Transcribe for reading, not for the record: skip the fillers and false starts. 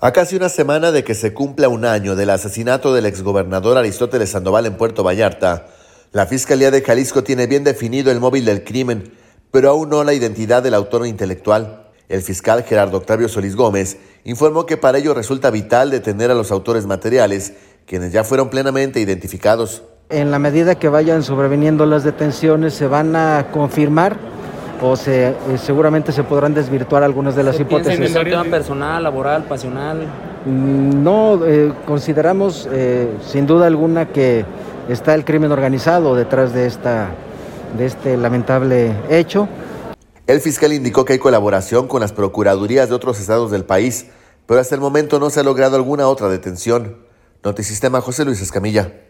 A casi una semana de que se cumpla un año del asesinato del exgobernador Aristóteles Sandoval en Puerto Vallarta, la Fiscalía de Jalisco tiene bien definido el móvil del crimen, pero aún no la identidad del autor intelectual. El fiscal Gerardo Octavio Solís Gómez informó que para ello resulta vital detener a los autores materiales, quienes ya fueron plenamente identificados. En la medida que vayan sobreviniendo las detenciones, se van a confirmar o seguramente se podrán desvirtuar algunas de las hipótesis. ¿Piensa en el tema personal, laboral, pasional? No, consideramos sin duda alguna que está el crimen organizado detrás de este lamentable hecho. El fiscal indicó que hay colaboración con las procuradurías de otros estados del país, pero hasta el momento no se ha logrado alguna otra detención. Notisistema, José Luis Escamilla.